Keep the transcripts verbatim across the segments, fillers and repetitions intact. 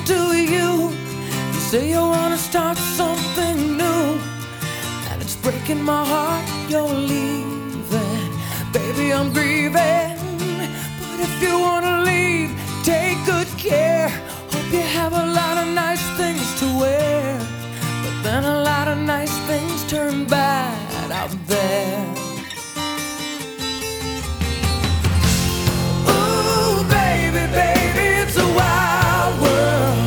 to you. You say you wanna start something new, and it's breaking my heart you're leaving. Baby, I'm grieving, but if you wanna leave, take good care. Hope you have a lot of nice things to wear, but then a lot of nice things turn bad out there. Ooh, baby, baby, it's a wild world.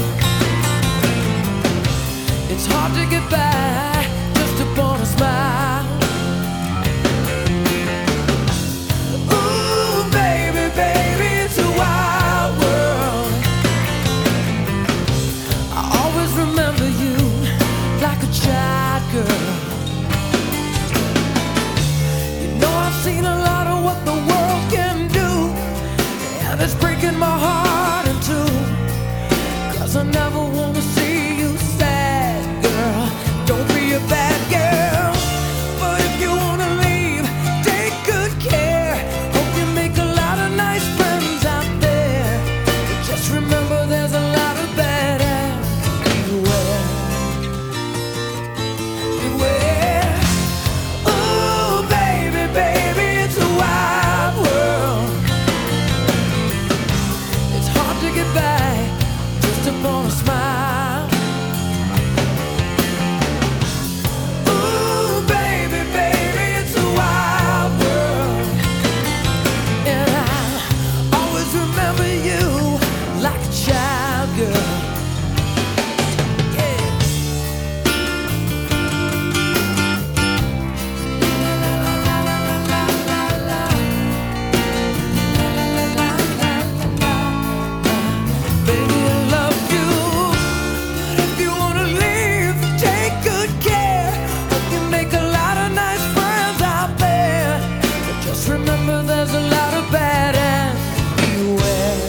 It's hard to get by just upon a smile. Ooh, baby, baby, it's a wild world. I always remember you like a child girl. You know I've seen a lot of what the world can do, and it's breaking my heart in two, 'cause I never wanna see you sad, girl. Don't be a bad girl, but if you wanna leave, take good care. Hope you make a lot of nice friends out there, but just remember there's a lot of bad ass. Beware, beware. Ooh, baby, baby, it's a wild world. It's hard to get by just upon a smile. Ooh, baby, baby, it's a wild world, and I'll always remember you like a child girl. Yeah. Baby, I love you, but if you wanna leave, take good care. Hope you make a lot of nice friends out there, but just remember there's a lot of bad ass. Beware.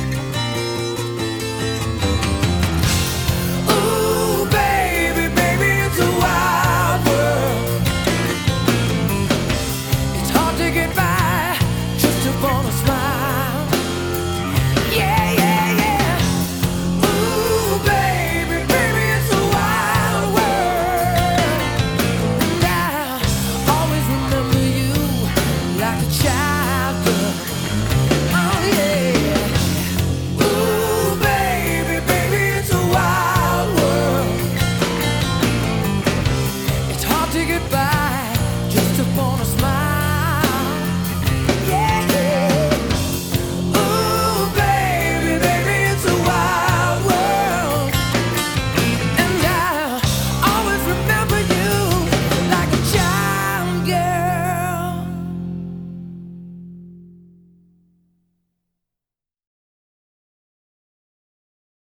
Ooh, baby, baby, it's a wild world. It's hard to get by just upon a smile. Yeah, yeah, yeah. Ooh, baby, baby, it's a wild world. And I'll always remember you like a child girl. Oh, yeah. Ooh, baby, baby, it's a wild world. It's hard to get by just upon a smile.